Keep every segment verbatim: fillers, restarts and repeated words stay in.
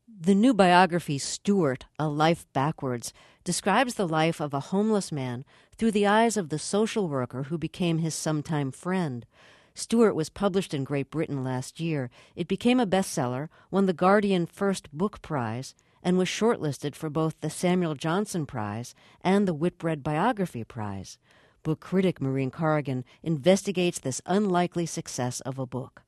The new biography, Stuart, A Life Backwards, describes the life of a homeless man through the eyes of the social worker who became his sometime friend. Stuart was published in Great Britain last year. It became a bestseller, won the Guardian First Book Prize, and was shortlisted for both the Samuel Johnson Prize and the Whitbread Biography Prize. Book critic Maureen Corrigan investigates this unlikely success of a book.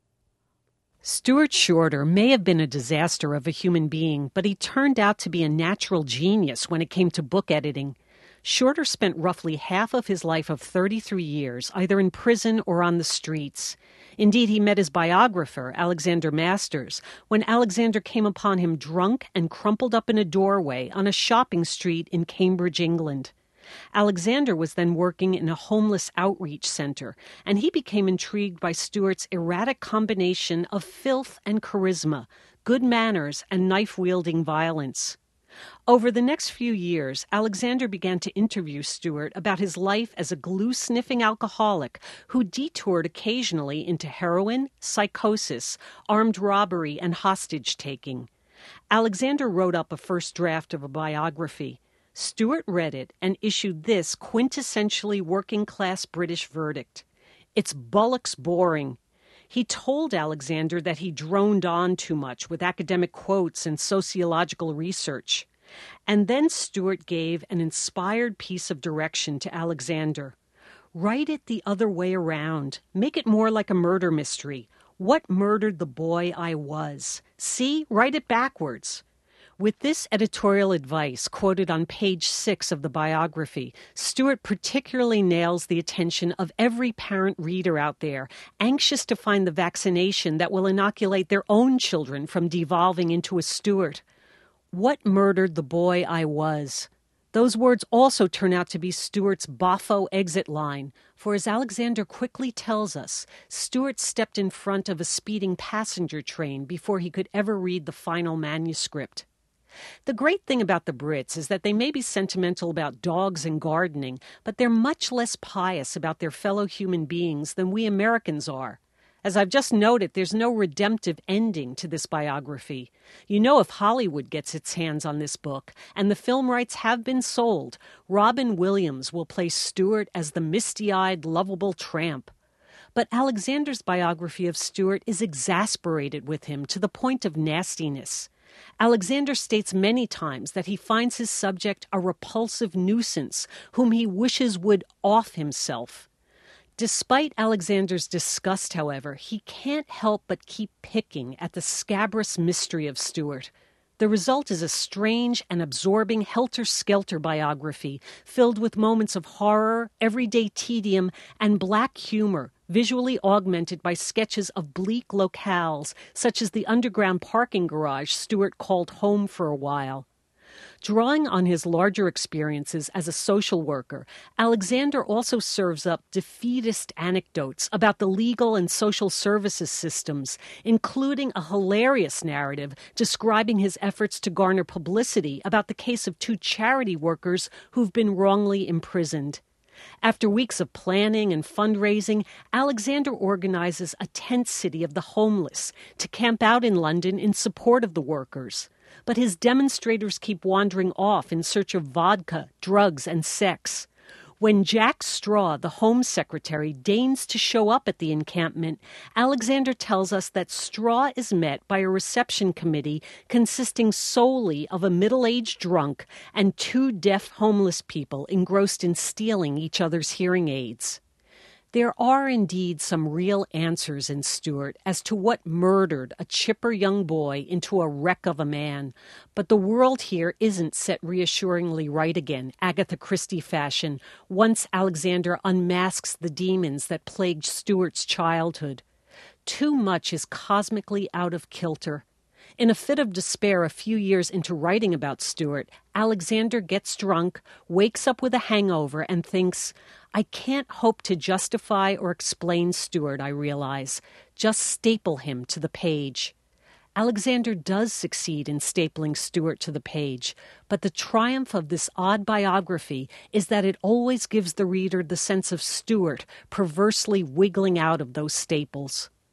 Stuart Shorter may have been a disaster of a human being, but he turned out to be a natural genius when it came to book editing. Shorter spent roughly half of his life of thirty-three years either in prison or on the streets. Indeed, he met his biographer, Alexander Masters, when Alexander came upon him drunk and crumpled up in a doorway on a shopping street in Cambridge, England. Alexander was then working in a homeless outreach center, and he became intrigued by Stuart's erratic combination of filth and charisma, good manners and knife-wielding violence. Over the next few years, Alexander began to interview Stuart about his life as a glue-sniffing alcoholic who detoured occasionally into heroin, psychosis, armed robbery, and hostage-taking. Alexander wrote up a first draft of a biography. Stuart read it and issued this quintessentially working-class British verdict. It's bullocks boring. He told Alexander that he droned on too much with academic quotes and sociological research. And then Stuart gave an inspired piece of direction to Alexander. Write it the other way around. Make it more like a murder mystery. What murdered the boy I was? See? Write it backwards. With this editorial advice quoted on page six of the biography, Stuart particularly nails the attention of every parent reader out there, anxious to find the vaccination that will inoculate their own children from devolving into a Stuart. What murdered the boy I was? Those words also turn out to be Stuart's boffo exit line, for as Alexander quickly tells us, Stuart stepped in front of a speeding passenger train before he could ever read the final manuscript. The great thing about the Brits is that they may be sentimental about dogs and gardening, but they're much less pious about their fellow human beings than we Americans are. As I've just noted, there's no redemptive ending to this biography. You know, if Hollywood gets its hands on this book, and the film rights have been sold, Robin Williams will play Stuart as the misty-eyed, lovable tramp. But Alexander's biography of Stuart is exasperated with him to the point of nastiness. Alexander states many times that he finds his subject a repulsive nuisance whom he wishes would off himself. Despite Alexander's disgust, however, he can't help but keep picking at the scabrous mystery of Stuart. The result is a strange and absorbing helter-skelter biography filled with moments of horror, everyday tedium, and black humor, visually augmented by sketches of bleak locales, such as the underground parking garage Stuart called home for a while. Drawing on his larger experiences as a social worker, Alexander also serves up defeatist anecdotes about the legal and social services systems, including a hilarious narrative describing his efforts to garner publicity about the case of two charity workers who've been wrongly imprisoned. After weeks of planning and fundraising, Alexander organizes a tent city of the homeless to camp out in London in support of the workers. But his demonstrators keep wandering off in search of vodka, drugs, and sex. When Jack Straw, the Home Secretary, deigns to show up at the encampment, Alexander tells us that Straw is met by a reception committee consisting solely of a middle-aged drunk and two deaf homeless people engrossed in stealing each other's hearing aids. There are indeed some real answers in Stuart as to what murdered a chipper young boy into a wreck of a man. But the world here isn't set reassuringly right again, Agatha Christie fashion, once Alexander unmasks the demons that plagued Stuart's childhood. Too much is cosmically out of kilter. In a fit of despair a few years into writing about Stuart, Alexander gets drunk, wakes up with a hangover, and thinks, I can't hope to justify or explain Stuart, I realize. Just staple him to the page. Alexander does succeed in stapling Stuart to the page, but the triumph of this odd biography is that it always gives the reader the sense of Stuart perversely wiggling out of those staples.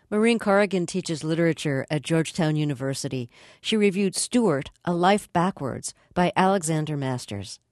Maureen Corrigan teaches literature at Georgetown University. She reviewed Stuart, A Life Backwards by Alexander Masters.